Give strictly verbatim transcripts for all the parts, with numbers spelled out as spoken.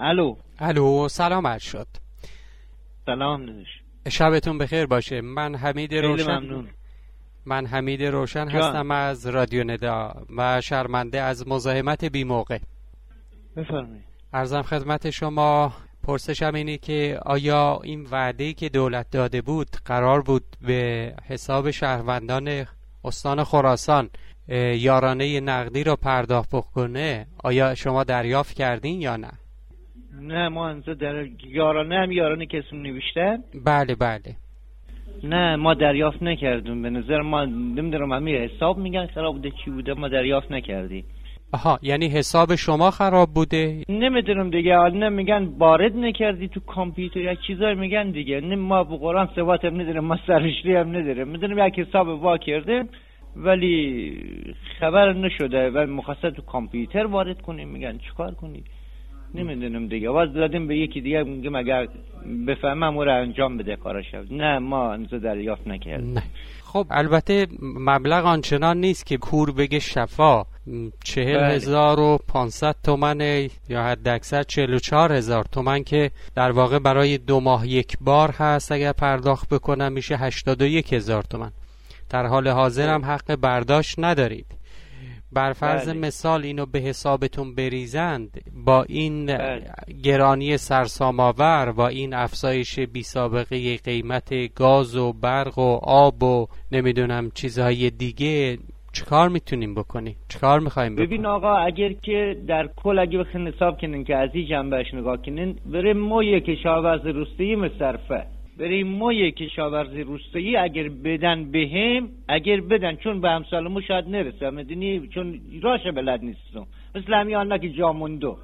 الو الو سلام عرض شد. سلام ندش. شبتون بخیر باشه. من حمید روشن ممنون. من حمید روشن جان. هستم از رادیو ندا و شرمنده از مزاحمت بی موقع. بفرمایید. عرضم خدمت شما، پرسشم اینه که آیا این وعده‌ای که دولت داده بود قرار بود به حساب شهروندان استان خراسان یارانه نقدی رو پرداخت بکنه، آیا شما دریافت کردین یا نه؟ نه ما انزا در یارانه هم یارانه که اسم نوشتن؟ بله بله. نه ما دریافت نکردیم. به نظر ما نمیدونم همین حساب میگن خراب بوده چی بوده، ما دریافت نکردیم. آها، یعنی حساب شما خراب بوده؟ نمیدونم دیگه، نه میگن وارد نکردی تو کامپیوتر یا چیزایی میگن دیگه. نه ما به قرآن ثبات هم نداریم، ما سرشتی هم نداریم. میدونم یک حساب وا کردیم ولی خبر نشده و مخصوصا تو کامپیوتر وارد کنیم. میگن چیکار کنی؟ نمیدونم دیگه. آواز دادیم به یکی دیگه، میگم اگر بفهمم او را انجام بده کارش. نه ما انزا دریافت نکردیم. نه. خب البته مبلغ آنچنان نیست که کور بگه شفا. چهل هزار و پانصد تومن یا حد اکثر چهل و چهار هزار تومن که در واقع برای دو ماه یک بار هست. اگر پرداخت بکنم میشه هشتاد و یک هزار تومن. در حال حاضر هم حق برداشت ندارید. بر فرض بله. مثال اینو به حسابتون بریزند، با این بله. گرانی سرسام‌آور، با این افزایش بی سابقه قیمت گاز و برق و آب و نمیدونم چیزهای دیگه، چیکار میتونیم بکنیم؟ چیکار میخوایم بکنیم؟ ببین آقا، اگر که در کل اگه بخواین حساب کنین که از این جنبهش نگاه کنین، برای ما کشاورز روستایی مصرفه، برای ما کشاورز روستایی اگر بدن بهم، اگر بدن، چون به امثال ما شاید نرسه، میدونی، چون راشه بلد نیستم، مثل همین آنها که جا موندو.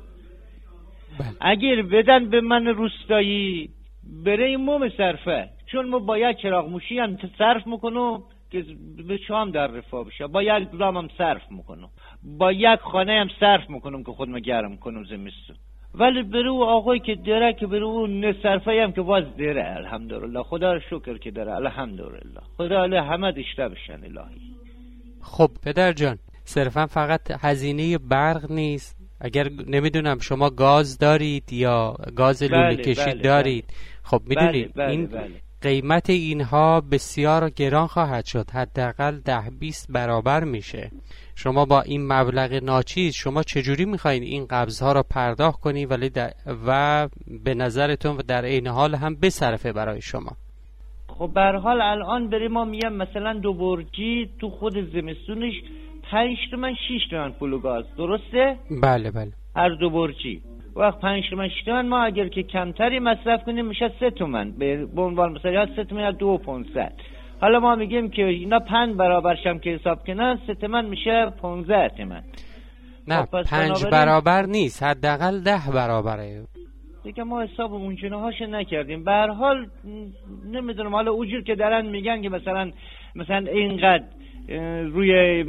اگر بدن به من روستایی، برای ما مصرفه، چون ما با یک چراغ موشی هم صرف میکنم که به شام در رفاه بشه، با یک دلام هم صرف میکنم، با یک خانه هم صرف میکنم که خودم گرم کنم زمستون. ولی برو آقای که داره، که برو نصرفه هم که باز داره، الحمدلله، خدا رو شکر که داره، الحمدلله، خدا علی همه دشته بشن الهی. خب پدر جان، صرفا فقط هزینه برق نیست. اگر نمیدونم شما گاز دارید یا گاز لوله کشی بله، دارید بله. خب میدونید بله، بله، این بله. قیمت اینها بسیار گران خواهد شد، حداقل ده بیست برابر میشه. شما با این مبلغ ناچیز شما چجوری میخواین این قبضها رو پرداخت کنی ولی و به نظرتون و در عین حال هم بصرفه برای شما؟ خب به هر حال الان بریم ما میگم مثلا دو برجی تو خود زمستونش پنج تومن شش تومن پول گاز، درسته؟ بله بله. هر دو برجی وقت پنج تومن شش تومن، ما اگر که کمتری مصرف کنیم میشه سه تومن، به عنوان مثلا یا سه تومن یا دو پانصد. حالا ما میگیم که اینا پنج برابرش هم که حساب کنن، سه تومن میشه پانزده تومن. نه پنج برابر نیست، حداقل ده برابره دیگه. ما حساب اونجنهاش نکردیم. به هر حال نمیدونم، حالا اونجور که دارن میگن که مثلا مثلا اینقدر روی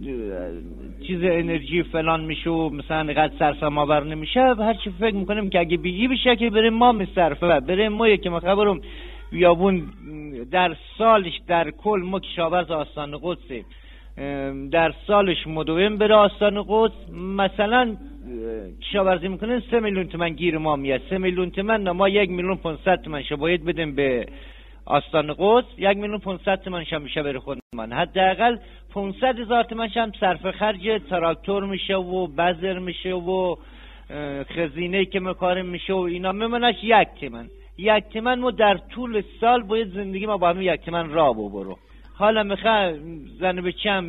چیز انرژی فلان میشه و مثلا اینقدر سرسام‌آور نمیشه، هر چی فکر میکنیم که اگه بیگی بشه که برای ما مصرفه، برای ما که مخبرم بیابون در سالش در کل ما کشاورز آستان قدسیم، در سالش مدوم بره آستان قدس، مثلا کشاورزی میکنن سه میلیون تومن گیر ما میاد. سه میلیون تومن ما یک میلیون پانصد تومن شو باید بدیم به آستان قدس، یک میلیون پانصد تومن شم میشه بره خود من، حداقل پانصد هزار تومن شم صرف خرج تراکتور میشه و بذر میشه و خزینه که مکارم میشه و اینا، میمونش یک تومن. یک تومن ما در طول سال باید زندگی ما با همین یک تومن را ببرو. حالا میخواه زن بچم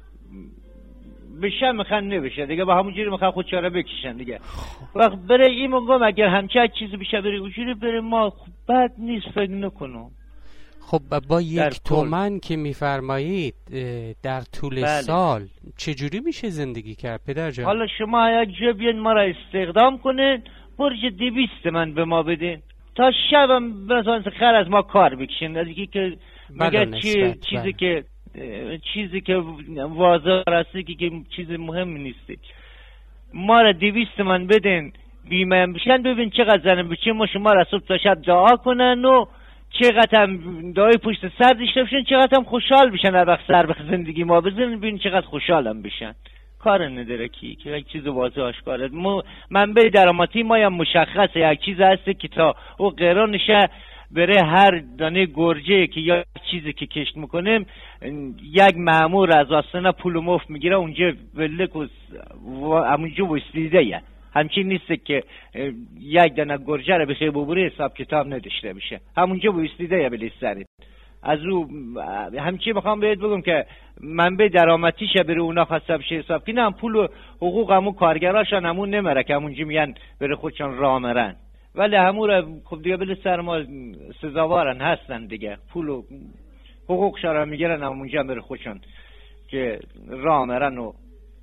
بشه، میخواه نبشه دیگه، با همون جوری میخواه خود چاره بکشن دیگه. وقت بره این مگم اگر همچه چیزی بشه بره اونجوری بره ما بد نیست فکر نکنم. خب با یک تومن که میفرمایید در طول بله. سال چجوری میشه زندگی کرد پدر جان؟ حالا شما یک جا بیان ما را استخدام کنین، برج دویست من به ما بدین تا شبم مثلا خیر از ما کار بکشین. از اینکه که میگه چی چیزی که چیزی که واضح راستی که چیز مهم نیست، ما را دویست من بدین بیمه هم بشن، ببین چقدر زنم بچین ما شما را صبح تا شب دعا کنن و چقدر هم دعای پشت سر داشته بشن، چقدر هم خوشحال بشن در وقت سر بخ زندگی ما بزنن، ببین چقدر خوشحال هم بشن. کار نداره کی که یک چیز واضح آشکاره. ما منبع درآمدی ما هم مشخصه، یک چیز هست که تا او قرانشه بره هر دانه گرجه که یا چیزی که کشت میکنیم یک مأمور از آستانه پول مفت میگیره اونجا ولک و همونجا وستیده یه. همچین نیست که یک دانه گرجه رو بخیر ببوری حساب کتاب نداشته بشه، همونجا وستیده یه بلی سرید. از او همچین میخوام بهت بگم که منبع درآمدیش بره اونا خواسته بشه حساب کنه، هم پول و حقوق همون کارگراشان همون نمیره که همونجا میگن بره خودشان راه مرن، ولی همون رو خب دیگه بله سر ما سزاوارن هستن دیگه، پول و حقوق شارا میگیرن همونجا بره خودشان که راه مرن. و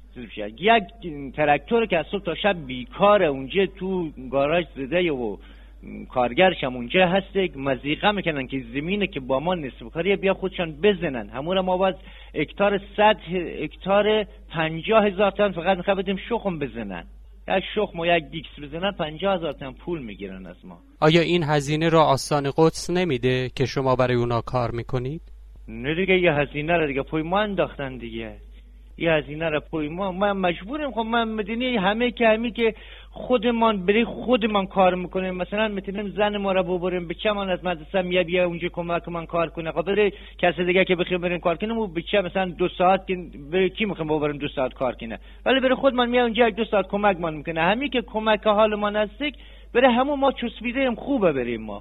یک تراکتور که از صبح تا شب بیکاره اونجا تو گاراژ زده و کارگرش هم اونجا هسته مزیقه میکنن که زمینه که با ما نصف کاری بیا خودشان بزنن. همون ما باز اکتار صد اکتار پنجاه هزار تن فقط میخواه بدیم شخم بزنن، یک شخم و یک دیکس بزنن پنجاه هزار تن پول میگیرن از ما. آیا این هزینه را آستان قدس نمیده که شما برای اونا کار میکنید؟ نه دیگه، یه هزینه را دیگه پوی ما انداختن دیگه، یه هزینه را پوی ما من مجبورم. خب من مدینی همه که همه که خودمان برای خودمان کار میکنیم، مثلا میتونیم زن ما را ببریم بچه من از مدرسه میاد بیا اونجا کمک من کار کنه، خب برای کسی دیگه که بخیم بریم کار کنیم و بچه مثلا دو ساعت که برای کی میخوام ببریم دو ساعت کار کنه، ولی برای خودمان میاد اونجا یک دو ساعت کمک من میکنه. همین که کمک حال ما نزدیک برای همون ما چسبیدیم خوبه بریم ما.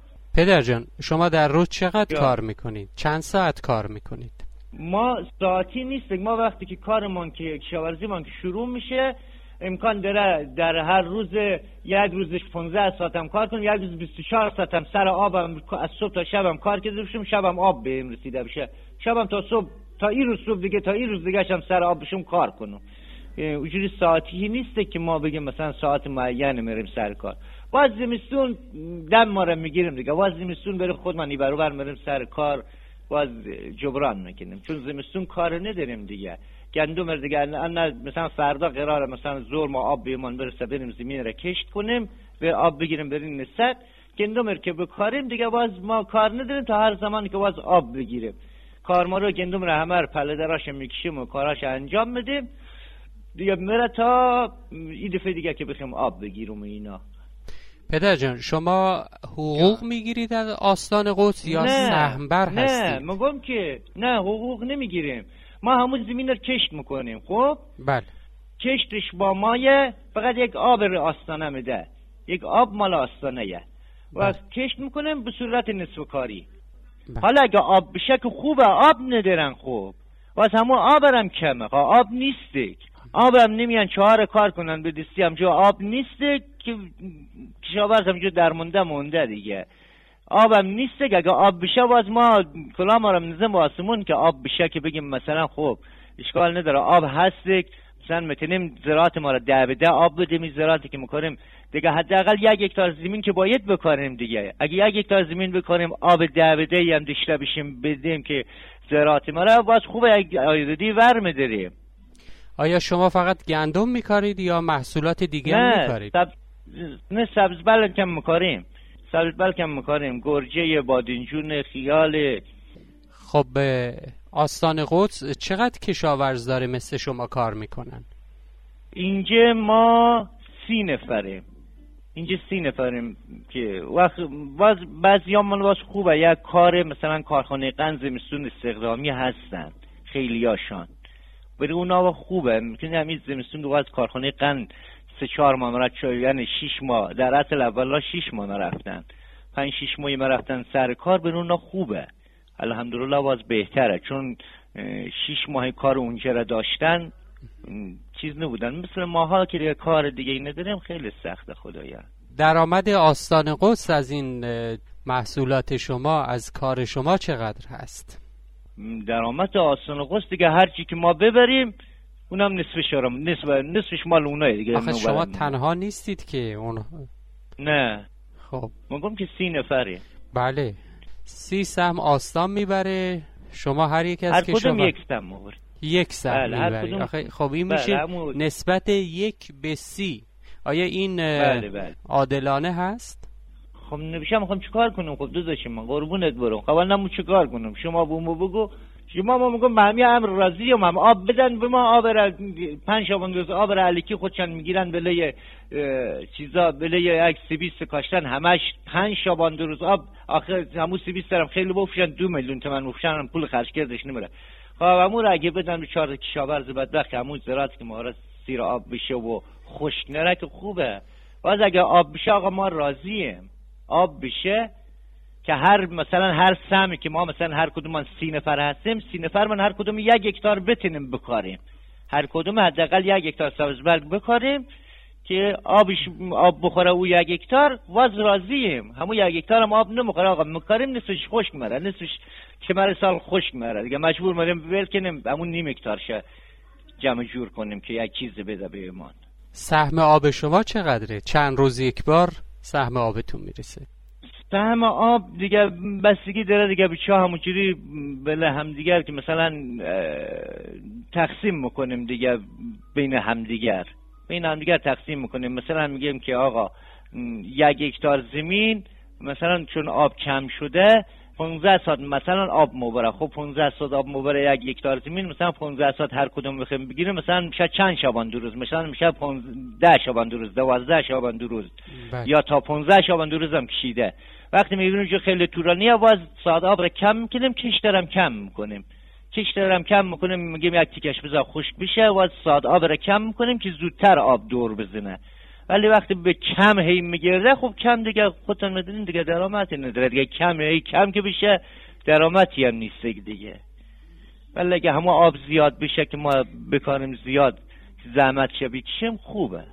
پدر جان شما در روز چقدر کار میکنید؟ چند ساعت کار میکنید؟ ما ساعتی نیست، ما وقتی که کارمان که کشاورزی من که شروع میشه امکان داره در هر روز یک روزش پانزده ساعت هم کار کنیم، یک روز بیست و چهار ساعت هم سر آبم از صبح تا شب هم کار کرده بشیم، شب هم آب بهم رسیده بشه، شب هم تا صبح تا این روز صبح دیگه تا این روز دیگه هم سر آب بشیم کار کنم. اونجوری ساعتی نیسته که ما بگیم مثلا ساعت معین میریم سر کار. باز زمستون دم ما رو میگیریم دیگه، باز زمستون برای خودمان برابر میریم سر کار، باز جبران میکنیم چون زمستون کار نداریم دیگه. گندم دیگه انا مثلا فردا قراره مثلا زور ما آب بیمان برسه بریم زمین را کشت کنیم و آب بگیریم بریم نسد، گندم که بکاریم دیگه باز ما کار نداریم تا هر زمانی که باز آب بگیریم. کار ما رو گندم را همه پله دراش میکشیم و کاراش انجام میدیم دیگه میره تا این دفعه دیگه که بخیم آب بگیریم. اینا پدر جان شما حقوق میگیرید از آستان قدس یا سهمبر هستید؟ نه میگم که نه حقوق نمیگیریم، ما همون زمین رو کشت میکنیم. خب بله کشتش با مایه فقط یک آب رو آستانه میده، یک آب مال آستانه یه و کشت میکنیم به صورت نصف کاری. حالا اگه آب بشه که خوبه، آب ندارن خوب و از همون آب هم کمه، آب نیسته، آب هم نمیان چهار کار کنن به دستی همجا آب نیسته که کشاورز همجا در مونده مونده دیگه. آب هم نیسته که اگه آب بشه باز ما کلام هم نظم با آسمون که آب بشه که بگیم مثلا خب اشکال نداره آب هسته مثلا میتونیم زراعت ما رو ده به ده آب بدیم، این زراعتی که میکنیم دیگه حداقل یک هکتار زمین که باید بکاریم دیگه. اگه یک هکتار زمین بکاریم آب ده به ده هم داشته بشیم بدیم که زراعت ما رو باز خوبه یک آیدی ور میداریم. آیا شما فقط گندم میکارید یا محصولات دیگه هم میکارید؟ سب... نه سبز بلک هم میکاریم، سبز بلک هم میکاریم، گرجه، بادنجون، خیال. خب آستان قدس چقدر کشاورز داره مثل شما کار میکنن؟ اینجا ما سی نفریم، اینجا سی نفریم که وقت باز بعضی هم باز خوبه یک کار مثلا کارخانه قند زمستون استخدامی هستن خیلیاشان برای اونا خوبه، میتونی همین زمستون دو از کارخانه قند سه چهار ماه مرد شد، یعنی شیش ماه در اصل اولا شیش ماه رفتن، پنج شیش ماهی رفتن سر کار برای اونا خوبه الحمدلله، باز بهتره چون شیش ماه کار اونجا را داشتن چیز نبودن مثل ماها که کار دیگه نداریم خیلی سخته خدایا. درآمد آستان قدس از این محصولات شما از کار شما چقدر هست؟ درآمد آستان قدس دیگه هر چی که ما ببریم اونم نصفش آرام نصف نصفش مال اونای دیگه. آخه شما تنها نیستید که اون. نه خب میگم که سی نفره. بله سی سهم آستان میبره، شما هر یک از که شما یک سهم میبره یک سهم بله میبری. آخه خب این بله میشه همون... نسبت یک به سی. آیا این بله بله. عادلانه هست؟ خب نمیشه میخوام چیکار کنم؟ خب دو داشتیم من قربونت برم خب نمو چیکار کنم؟ شما بومو بگو شما ما میگم به همین امر راضی هم, هم آب بدن به ما، آب را پنج شبان روز آب را علیکی خودشان میگیرن بله چیزا بله یک سیبیست کاشتن همش پنج شبان روز آب، آخر همون سیبیست دارم خیلی بفروشن دو میلیون تومان بفروشن پول خرج کردش نمیره. خب همون را اگه بدن به چهار کشاورز بدبخت همون زراعت که ما را سیر آب بشه و خشک نره که خوبه. باز اگه آب بشه آقا ما راضییم، آب بشه که هر مثلا هر سهمی که ما مثلا هر کدوم من سی نفر هستیم، سی نفر من هر کدوم یک هکتار بتونیم بکاریم، هر کدوم حداقل یک هکتار سبزبرگ بکاریم که آبش آب بخوره او یک هکتار، واز راضییم. همون یک هکتار هم آب نمیخوره آقا میکاریم، نصفش خشک میره، نصفش که مر سال خشک میره دیگه، مجبور میریم ول کنیم همون نیم هکتارشه جمع جور کنیم که یک چیز بده به ایمان. سهم آب شما چقدره؟ چند روز یک بار سهم آبتون میرسه؟ سهم آب دیگه بستگی داره دیگه، بچه ها همونجوری بله همدیگر که مثلا تقسیم میکنیم دیگه، بین همدیگر بین همدیگر تقسیم میکنیم. مثلا میگیم که آقا یک هکتار زمین مثلا چون آب کم شده پانزده ساعت مثلا آب مبره، خب پانزده ساعت آب مبره یک هکتار زمین، مثلا پانزده ساعت هر کدوم بخوایم بگیریم مثلا میشه چند شبان دو روز، مثلا میشه ده شبان دو روز، دوازده شبان دو روز یا تا پانزده شبان دو روز هم کشیده. وقتی میبینیم که خیلی طولانیه باز ساعت آب را کم میکنیم، کشتر هم کم میکنیم، کشتر هم کم میکنیم، میگیم یک تیکش بذار خشک بشه، باز ساعت آب را کم میکنیم که زودتر آب دور بزنه. ولی وقتی به کم هی میگرده خب کم دیگه خودتون میدونین دیگه درآمدی نداره دیگه، کم هی کم که بشه درآمدی هم نیست دیگه. ولی اگه همه آب زیاد بشه که ما بکاریم زیاد زحمت شه بکشیم خوبه.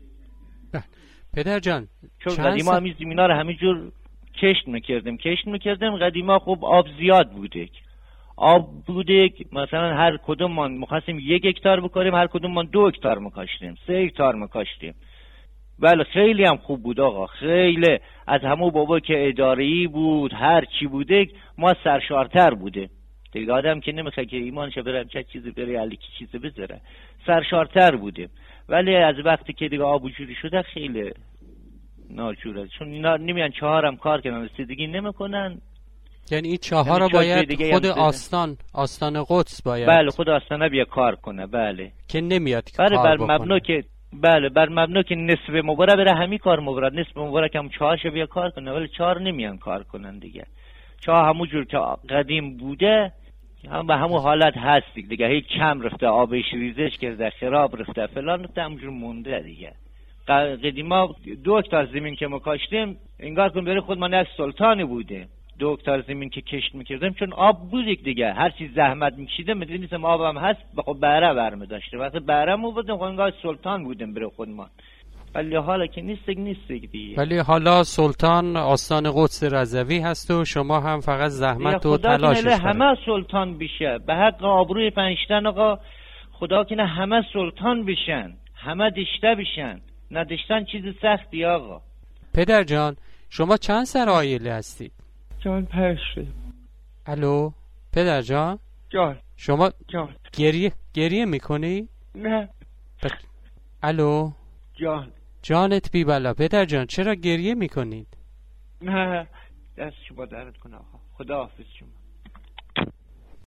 پدر جان چون قدیما همین زمینا رو همینجور کشت میکردیم کشت میکردیم قدیما خب آب زیاد بوده، آب بوده مثلا هر کدوم ما می‌خواستیم یک هکتار بکاریم، هر کدوم ما دو هکتار می‌کاشتیم، سه هکتار می‌کاشتیم. بله خیلی هم خوب بود آقا، خیلی از همون بابا که اداری بود هر چی بوده ما سرشارتر بوده دیگه. آدم که نمیخواد که ایمانش بره چه چیزی بره علی کی چیزی بذاره، سرشارتر بوده. ولی از وقتی که دیگه آب وجودی شده خیلی ناجوره، چون اینا نمیان چهارم کار کنن رسیدگی نمیکنن. یعنی این چهار رو باید خود آستان آستان قدس باید بله خود آستانه بیا کار کنه، بله که نمیاد که بله کار بر بکنه. مبنا که بله بر مبنا که نصف مبارا بره همین کار مبارا، نصف مبارا که هم چهارش بیا کار کنه، ولی چهار نمیان کار کنن دیگه. چهار همون جور که قدیم بوده هم به همون حالت هست دیگه، هیچ کم رفته آبش ریزش کرده خراب رفته فلان رفته همونجور مونده دیگه. قدیما دو هکتار زمین که ما کاشتیم انگار کن بره خود ما یک سلطانی بوده، دو هکتار زمین که کشت میکردیم چون آب بودیم دیگه، هر چیز زحمت میکشیدیم میدونستم آبم هست بخو بهره برمی داشته، وقتی بهره مو بودیم خب انگار سلطان بودیم بره خود ما. ولی حالا که نیستگ نیستگ دیگه. ولی حالا سلطان آستان قدس رضوی هست و شما هم فقط زحمت و تلاشش کنه همه سلطان بشه به حق آبروی پنجتن آقا، خدا کنه همه سلطان بشن، همه دشته بشن، نداشتن چیز سختی آقا. پدر جان شما چند سر عائله هستید؟ جان پنج. الو پدر جان جان شما جان گریه گریه میکنی؟ نه ب... الو جان جانت بی بلا. پدر جان چرا گریه میکنید؟ نه دست شما درد کنه آقا، خدا حافظ شما.